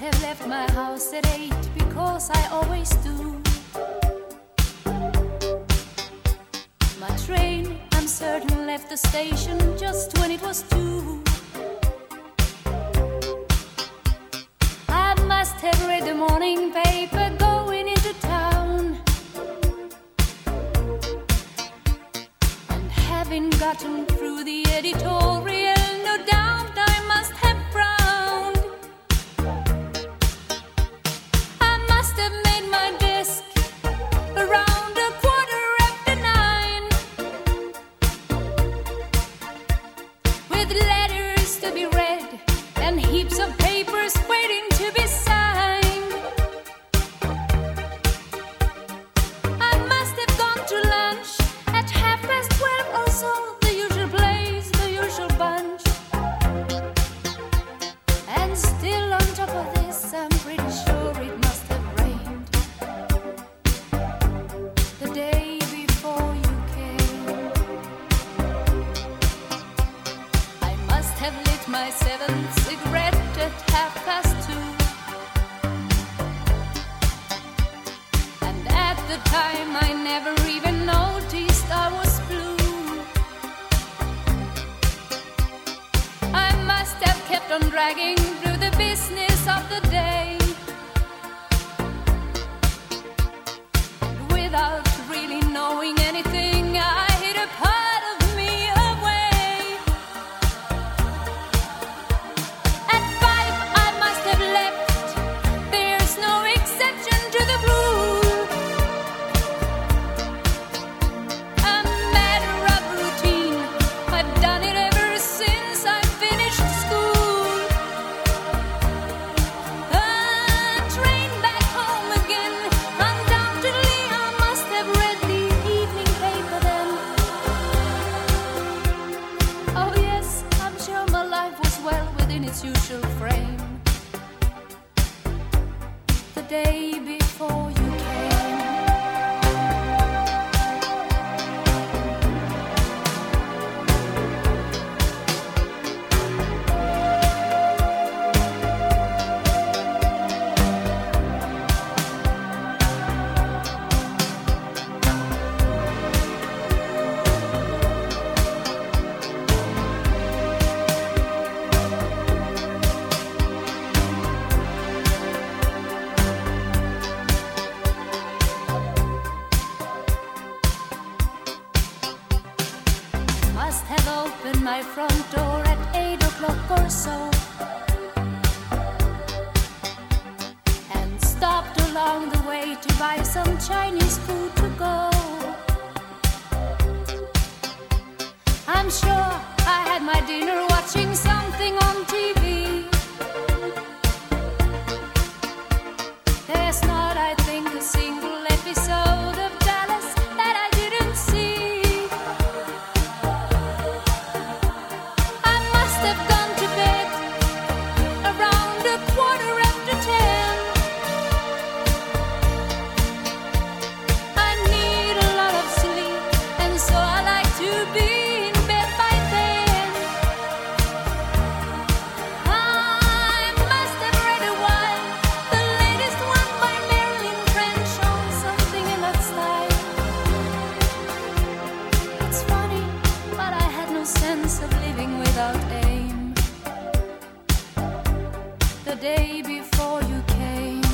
have left my house at 8 because I always do. My train, I'm certain, left the station just when it was 2. I must have read the morning paper going into town, and having gotten through the editorial, no doubt I must have frowned. I must have made my desk around 9:15, with letters to be read and heaps of papers waiting to be signed. I must have gone to lunch at 12:30 or so, the usual place, the usual bunch. And still on top of this, I'm pretty sure it must have rained the day before you came. I must have lit my 7th cigarette at 2:30, and at the time I never even noticed I was blue. I must have kept on dragging through the business of the day, and without really knowing anything, I hid a part of me away. At 5 I must have left, there's no exception to the rule. A matter of routine, I've done it ever since I finished school. A train back home again, undoubtedly I must have read the evening paper then. Oh yes, I'm sure my life was well within its usual frame the day before you came. Must have opened my front door at 8 o'clock or so, and stopped along the way to buy some Chinese food to go. I'm sure I had my dinner watching something on TV. There's not, I think, a single episode of Dallas that I didn't see. I must have gone to bed around 10:15. I need a lot of sleep, and so I like to be in bed by then. I must have read a while, the latest one by Marilyn French, on something in that style. It's funny, but I had no sense of living without aim the day before you came.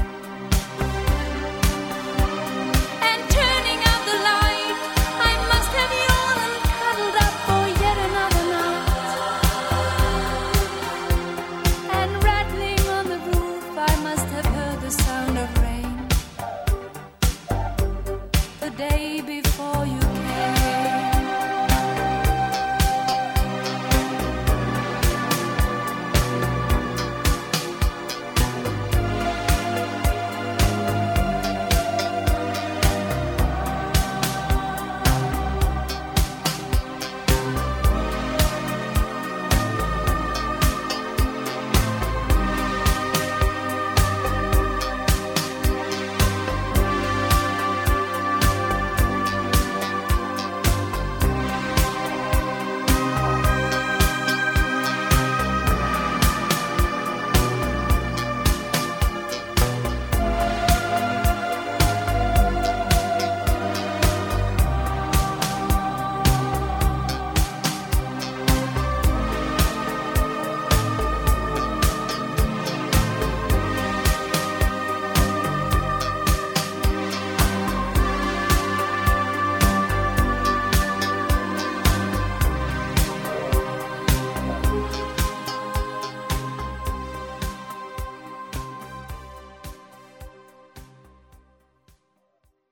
And turning out the light, I must have yawned and cuddled up for yet another night. And rattling on the roof, I must have heard the sound of rain the day before you